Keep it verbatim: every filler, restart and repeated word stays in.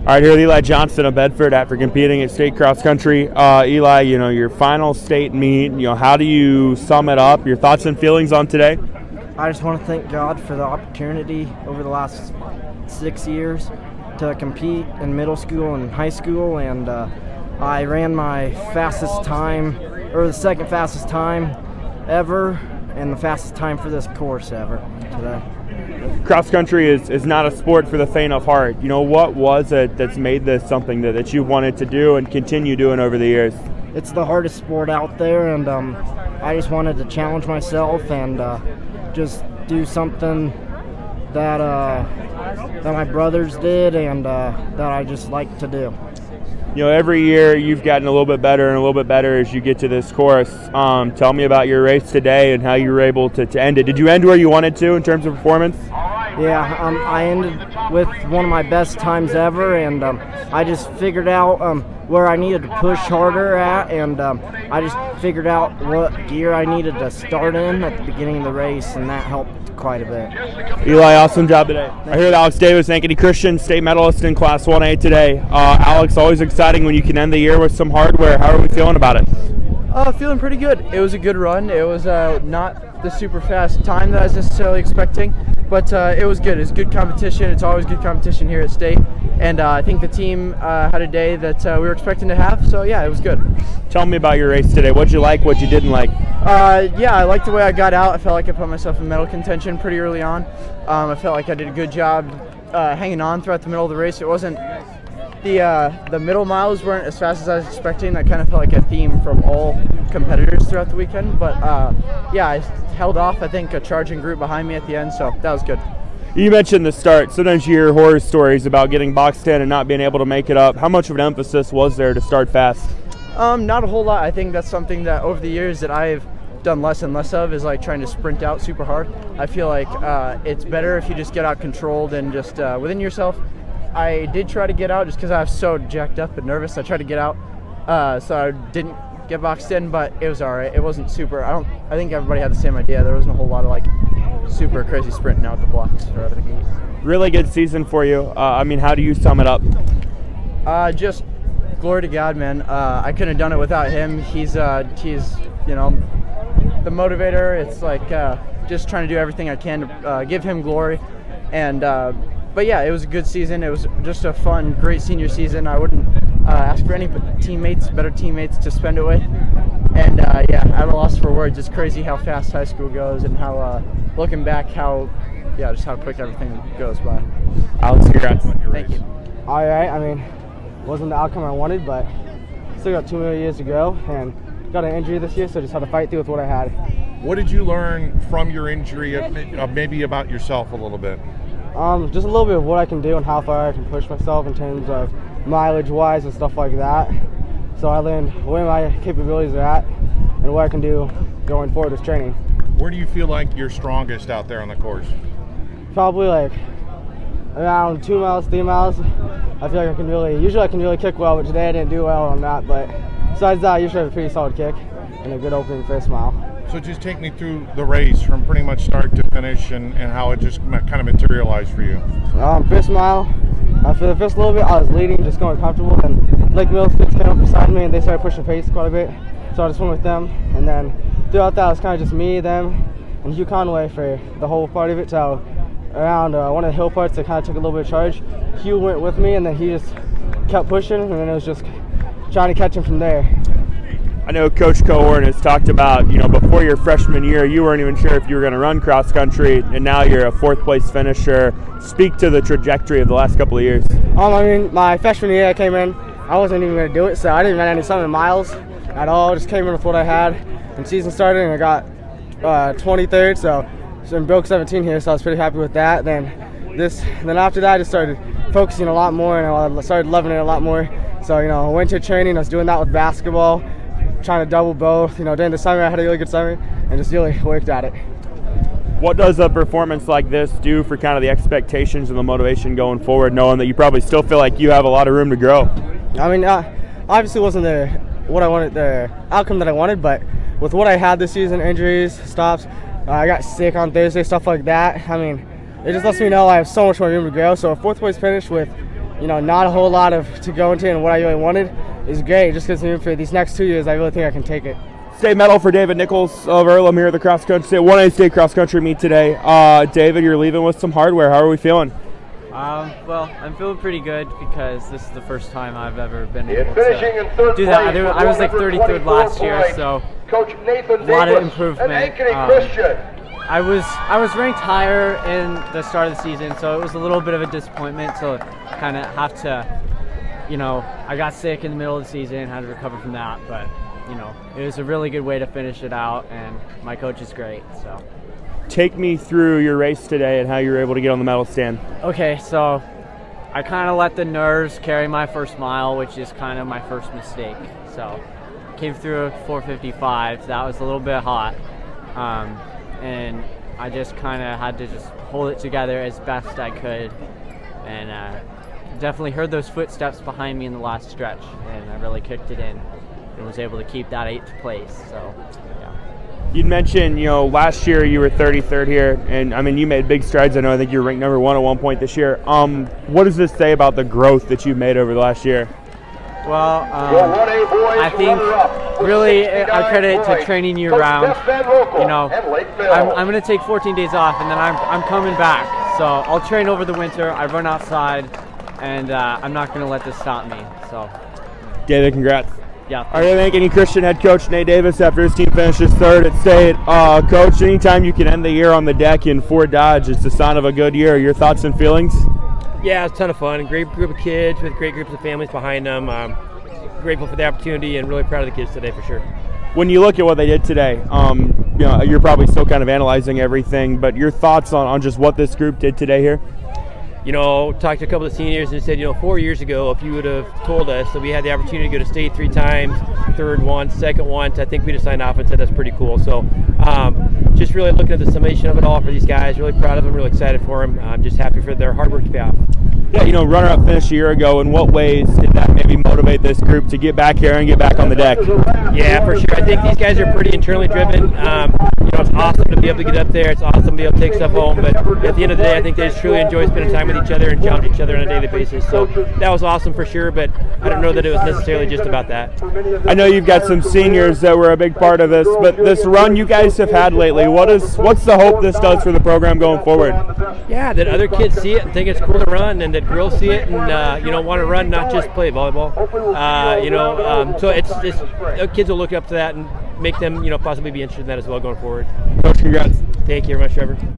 All right, here with Eli Johnston of Bedford after competing at state cross country. Uh, Eli, you know, your final state meet, you know, how do you sum it up? Your thoughts and feelings on today? I just want to thank God for the opportunity over the last six years to compete in middle school and high school, and uh, I ran my fastest time, or the second fastest time ever, and the fastest time for this course ever today. Cross country is, is not a sport for the faint of heart. You know, what was it that's made this something that, that you wanted to do and continue doing over the years? It's the hardest sport out there, and um, I just wanted to challenge myself and uh, just do something that uh, that my brothers did and uh, that I just like to do. You know, every year you've gotten a little bit better and a little bit better as you get to this course. Um, tell me about your race today and how you were able to, to end it. Did you end where you wanted to in terms of performance? Yeah, um, I ended with one of my best times ever, and um, I just figured out um, where I needed to push harder at, and um, I just figured out what gear I needed to start in at the beginning of the race, and that helped quite a bit. Eli, awesome job today. I heard Alex Davis, Ankeny Christian, state medalist in Class one A today. Uh, Alex, always exciting when you can end the year with some hardware. How are we feeling about it? Uh, feeling pretty good. It was a good run. It was uh, not the super fast time that I was necessarily expecting, but uh, it was good. It was good competition. It's always good competition here at state, and uh, I think the team uh, had a day that uh, we were expecting to have, so yeah, it was good. Tell me about your race today. What'd you like, what you didn't like? Uh, yeah, I liked the way I got out. I felt like I put myself in medal contention pretty early on. Um, I felt like I did a good job uh, hanging on throughout the middle of the race. It wasn't the uh, the middle miles weren't as fast as I was expecting. That kind of felt like a theme from all competitors throughout the weekend. But uh, yeah, I held off, I think, a charging group behind me at the end, so that was good. You mentioned the start. Sometimes you hear horror stories about getting boxed in and not being able to make it up. How much of an emphasis was there to start fast? Um, not a whole lot. I think that's something that over the years that I've done less and less of, is like trying to sprint out super hard. I feel like uh, it's better if you just get out controlled and just uh, within yourself. I did try to get out just because I was so jacked up and nervous. I tried to get out, uh, so I didn't get boxed in, but it was all right. It wasn't super. I don't. I think everybody had the same idea. There wasn't a whole lot of like super crazy sprinting out the blocks or out of the gate. Really good season for you. Uh, I mean, how do you sum it up? Uh, just glory to God, man. Uh, I couldn't have done it without him. He's uh, he's you know the motivator. It's like uh, just trying to do everything I can to uh, give him glory, and. Uh, But yeah, it was a good season. It was just a fun, great senior season. I wouldn't uh, ask for any teammates, better teammates to spend it with. And uh, yeah, I'm at a loss for words. It's crazy how fast high school goes, and how, uh, looking back, how, yeah, just how quick everything goes by. Alex, congrats. Thank you. All right, I mean, wasn't the outcome I wanted, but still got two more years to go, and got an injury this year, so just had to fight through with what I had. What did you learn from your injury, uh, maybe about yourself a little bit? Um, just a little bit of what I can do and how far I can push myself in terms of mileage-wise and stuff like that. So I learned where my capabilities are at and what I can do going forward with training. Where do you feel like you're strongest out there on the course? Probably like around two miles, three miles. I feel like I can really, usually I can really kick well, but today I didn't do well on that. But besides that, I usually have a pretty solid kick and a good opening first mile. So just take me through the race from pretty much start to finish, and, and how it just kind of materialized for you. Um, first mile, uh, for the first little bit, I was leading, just going comfortable. Then Lake Mills kids came up beside me, and they started pushing pace quite a bit. So I just went with them. And then throughout that, it was kind of just me, them, and Hugh Conway for the whole part of it. So around uh, one of the hill parts, I kind of took a little bit of charge. Hugh went with me, and then he just kept pushing, and then it was just trying to catch him from there. I know Coach Cohorn has talked about, you know, before your freshman year, you weren't even sure if you were going to run cross country, and now you're a fourth place finisher. Speak to the trajectory of the last couple of years. Um, I mean, my freshman year I came in, I wasn't even going to do it, so I didn't run any seven miles at all. Just came in with what I had. And season started, and I got uh, twenty-third, so, so I broke seventeen here, so I was pretty happy with that. Then this, then after that, I just started focusing a lot more, and I started loving it a lot more. So, you know, winter training, I was doing that with basketball, trying to double both. You know, during the summer I had a really good summer and just really worked at it. What does a performance like this do for kind of the expectations and the motivation going forward, knowing that you probably still feel like you have a lot of room to grow? I mean, uh, obviously wasn't the what I wanted, the outcome that I wanted, but with what I had this season, injuries, stops, uh, I got sick on Thursday, stuff like that. I mean, it just lets me know I have so much more room to grow. So a fourth place finish with you know, not a whole lot of to go into and what I really wanted is great. Just because for these next two years, I really think I can take it. State medal for David Nichols of Earlham here at the cross country state one A state cross country meet today. Uh, David, you're leaving with some hardware. How are we feeling? Um, well, I'm feeling pretty good because this is the first time I've ever been able to do that. I, I was like thirty-third last year, so a lot of improvement. Um, I was I was ranked higher in the start of the season, so it was a little bit of a disappointment to kind of have to, you know, I got sick in the middle of the season, had to recover from that, but you know, it was a really good way to finish it out, and my coach is great, so. Take me through your race today and how you were able to get on the medal stand. Okay, so I kind of let the nerves carry my first mile, which is kind of my first mistake. So came through a four fifty-five. That was a little bit hot, um, and I just kind of had to just hold it together as best I could, and uh, definitely heard those footsteps behind me in the last stretch, and I really kicked it in and was able to keep that eighth place. So. You'd mentioned, you know, last year you were thirty-third here, and I mean, you made big strides. I know I think you're ranked number one at one point this year. Um, what does this say about the growth that you've made over the last year? Well, um, I think really I credit it to training year round. You know, I'm, I'm going to take fourteen days off, and then I'm, I'm coming back. So I'll train over the winter. I run outside, and uh, I'm not going to let this stop me. So, David, congrats. Yeah. Are you thanking Christian head coach Nate Davis after his team finishes third at state? Uh, coach, anytime you can end the year on the deck in Fort Dodge, it's the sign of a good year. Your thoughts and feelings? Yeah, it's a ton of fun. A great group of kids with great groups of families behind them. Um, grateful for the opportunity and really proud of the kids today for sure. When you look at what they did today, um, you know, you're probably still kind of analyzing everything, but your thoughts on, on just what this group did today here? You know, talked to a couple of seniors and said, you know, four years ago, if you would have told us that we had the opportunity to go to state three times, third once, second once, I think we'd have signed off and said that's pretty cool. So um, just really looking at the summation of it all for these guys, really proud of them, really excited for them. I'm just happy for their hard work to pay off. Yeah, you know, runner-up finished a year ago. In what ways did that maybe motivate this group to get back here and get back on the deck? Yeah, for sure. I think these guys are pretty internally driven. Um, you know, it's awesome to be able to get up there. It's awesome to be able to take stuff home. But at the end of the day, I think they just truly enjoy spending time with each other and challenge each other on a daily basis. So that was awesome for sure, but I don't know that it was necessarily just about that. I know you've got some seniors that were a big part of this, but this run you guys have had lately, what is what's the hope this does for the program going forward? Yeah, that other kids see it and think it's cool to run, and that girls see it and uh, you know, want to run, not just play volleyball. Uh, you know, um, so it's just kids will look up to that and make them, you know, possibly be interested in that as well going forward. Coach, congrats. Thank you very much, Trevor.